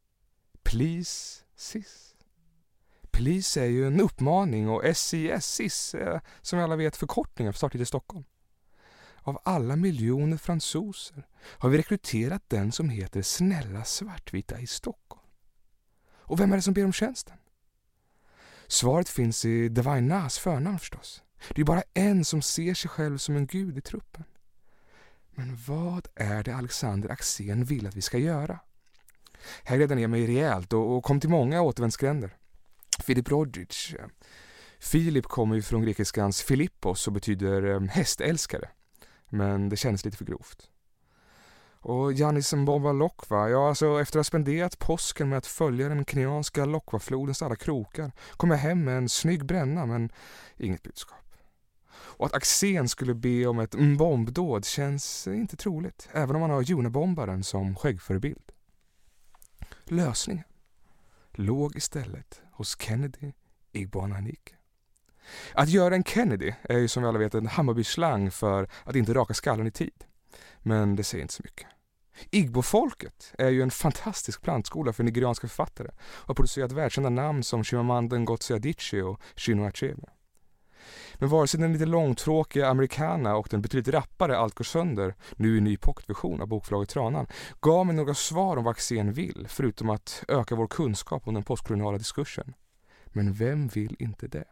Please sis. Please är ju en uppmaning och SIS är, som alla vet, förkortningar för starttid i Stockholm. Av alla miljoner fransoser har vi rekryterat den som heter Snälla Svartvita i Stockholm. Och vem är det som ber om tjänsten? Svaret finns i Davainas förnamn förstås. Det är bara en som ser sig själv som en gud i truppen. Men vad är det Alexander Axén vill att vi ska göra? Här räddade ner mig rejält och kom till många återvändsgränder. Filip Rodžić. Filip kommer ju från grekiskans Filippos och betyder hästälskare. Men det känns lite för grovt. Och Yannis Mbomba Lokva, efter att ha spenderat påsken med att följa den kenyanska Lokva-flodens alla krokar kom jag hem med en snygg bränna men inget budskap. Och att Axén skulle be om ett bombdåd känns inte troligt, även om man har Junabombaren som skäggförebild. Lösningen låg istället hos Kennedy Igboananike. Att göra en Kennedy är ju som vi alla vet en Hammarby-slang för att inte raka skallen i tid. Men det säger inte så mycket. Igbo-folket är ju en fantastisk plantskola för nigerianska författare och har producerat världskända namn som Chimamanda Ngozi Adichie och Chinua Achebe. Men vare sig den lite långtråkiga amerikana och den betydligt rappare Allt går sönder, nu i ny pocketversion av bokförlaget Tranan, gav mig några svar om vad Axén vill, förutom att öka vår kunskap om den postkoloniala diskursen. Men vem vill inte det?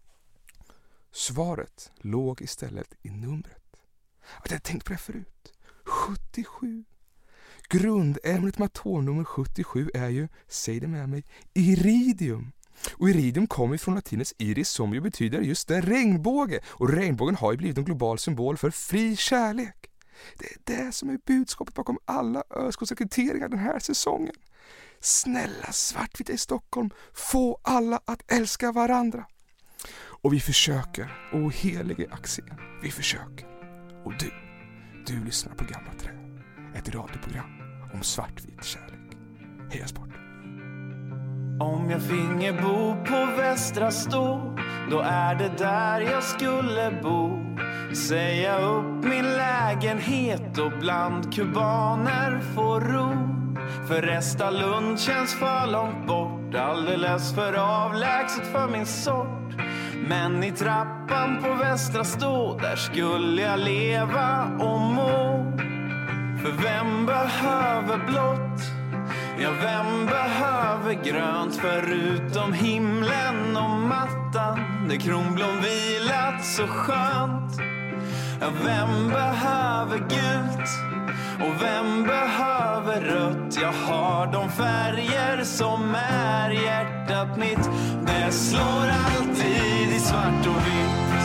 Svaret låg istället i numret. Jag hade tänkt på det förut. 77. Grundämnet med atomnummer 77 är ju, säg det med mig, iridium. Och iridium kommer från latinets iris som ju betyder just det, regnbåge. Och regnbågen har ju blivit en global symbol för fri kärlek. Det är det som är budskapet bakom alla ÖSK-rekryteringar den här säsongen. Snälla Svartvita i Stockholm, få alla att älska varandra. Och vi försöker, och helige Axén, vi försöker. Och du lyssnar på Gamla Trä, ett radioprogram om svartvit kärlek. Heja sport! Om jag finge bo på Västra Stå, då är det där jag skulle bo. Säga upp min lägenhet och bland kubaner få ro. För Restalund känns för långt bort, alldeles för avlägset för min sort. Men i trappan på Västra Stå, där skulle jag leva och må. För vem behöver blått? Ja, vem behöver grönt förutom himlen och mattan där kronblom vilat så skönt? Ja, vem behöver gult? Och vem behöver rött? Jag har de färger som är hjärtat mitt. Det slår alltid i svart och vitt.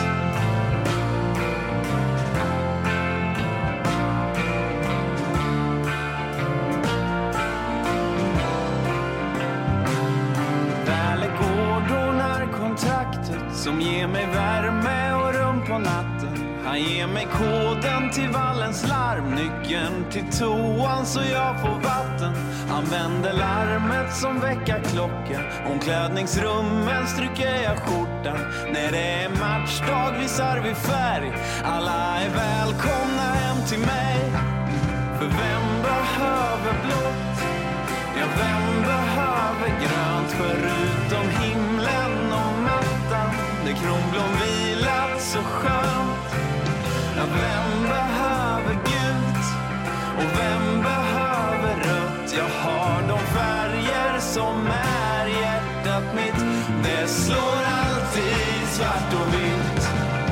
Välegård ordnar kontraktet som ger mig värme och rum på natten. Han ger mig koden till vallens larm, nyckeln till toan så jag får vatten. Han vänder larmet som väckarklocka, omklädningsrummen stryker jag skjortan. När det är matchdag visar vi färg, alla är välkomna hem till mig. För vem behöver blått? Ja, vem behöver grönt? Förutom himlen och mattan, där kronblom vilat så skönt. Ja, vem behöver gult? Och vem behöver rött? Jag har de färger som är hjärtat mitt. Det slår alltid svart och vitt.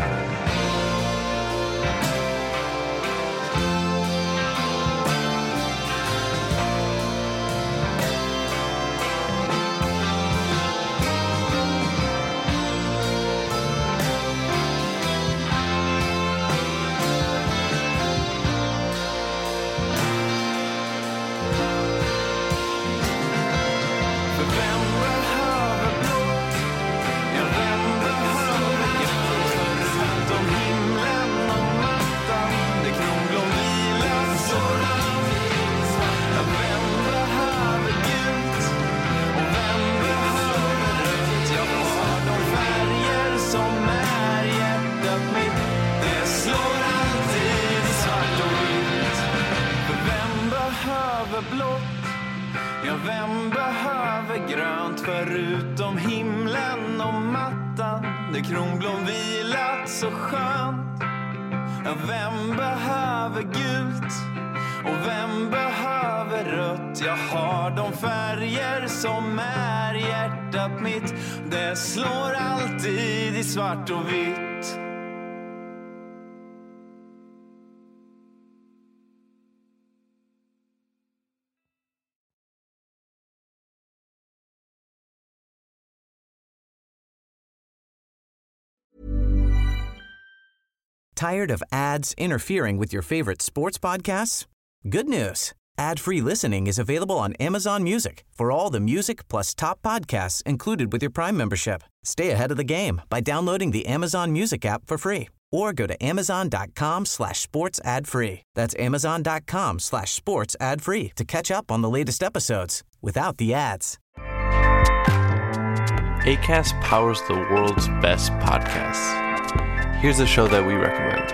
Vem behöver grönt förutom himlen och mattan, där kronblom vilat så skönt? Ja, vem behöver gult? Och vem behöver rött? Jag har de färger som är hjärtat mitt. Det slår alltid i svart och vitt. Tired of ads interfering with your favorite sports podcasts? Good news. Ad-free listening is available on Amazon Music for all the music plus top podcasts included with your Prime membership. Stay ahead of the game by downloading the Amazon Music app for free or go to amazon.com/sports ad free. That's amazon.com/sports ad free to catch up on the latest episodes without the ads. Acast powers the world's best podcasts. Here's a show that we recommend.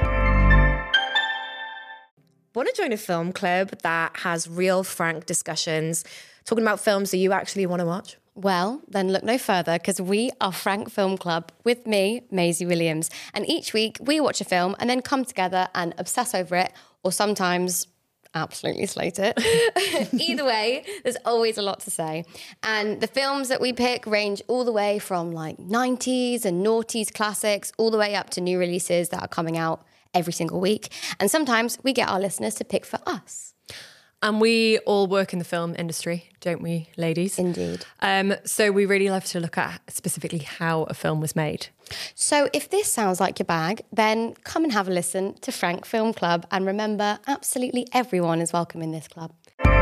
Want to join a film club that has real, frank discussions, talking about films that you actually want to watch? Well, then look no further, because we are Frank Film Club with me, Maisie Williams. And each week we watch a film and then come together and obsess over it, or sometimes absolutely slate it. Either way, there's always a lot to say. And the films that we pick range all the way from like 90s and noughties classics all the way up to new releases that are coming out every single week. And sometimes we get our listeners to pick for us. And we all work in the film industry, don't we, ladies? Indeed. So we really love to look at specifically how a film was made. So if this sounds like your bag, then come and have a listen to Frank Film Club. And remember, absolutely everyone is welcome in this club.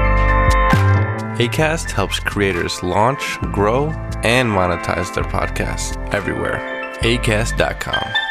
Acast helps creators launch, grow, and monetize their podcasts everywhere. Acast.com.